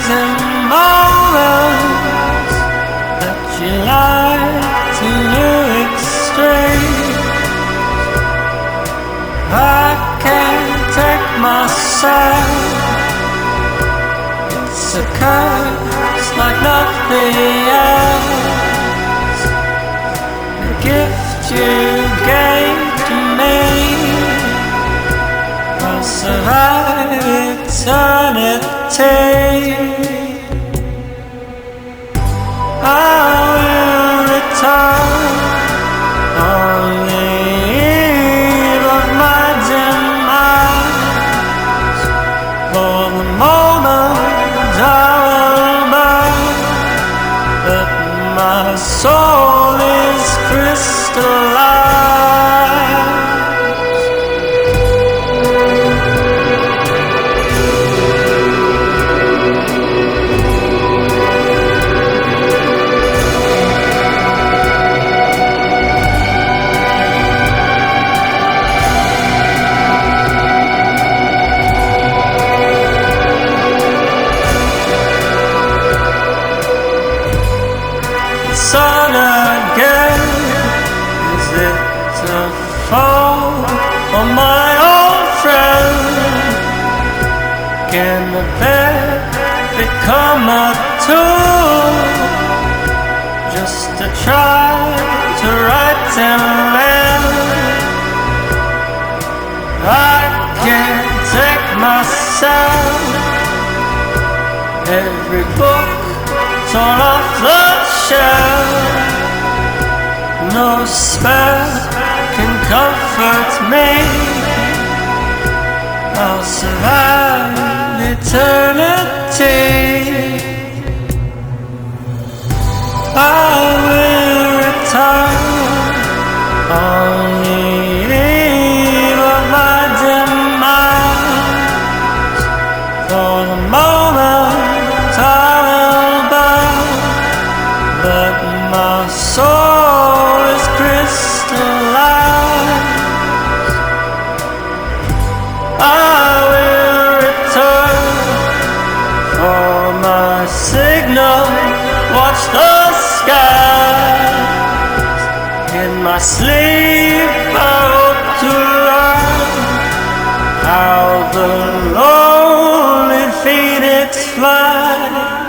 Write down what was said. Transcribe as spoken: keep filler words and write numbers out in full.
and moments that you like to exchange. I can't take myself. It's a curse like nothing else. The gift you gave to me will survive eternity. I will return on the eve of my demise. For the moment I will burn, but my soul is crystallized. Sun again, is it a fall for my old friend? Can the bed become a tool just to try to right and left? I can't take myself. Every book torn off the shelf, no spell can comfort me. I'll survive eternity. I will return on the eve of my demise. For the moment I will burn, but my soul is crystallized. I will return for my signal. Watch the skies. In my sleep I hope to learn how the lonely phoenix flies.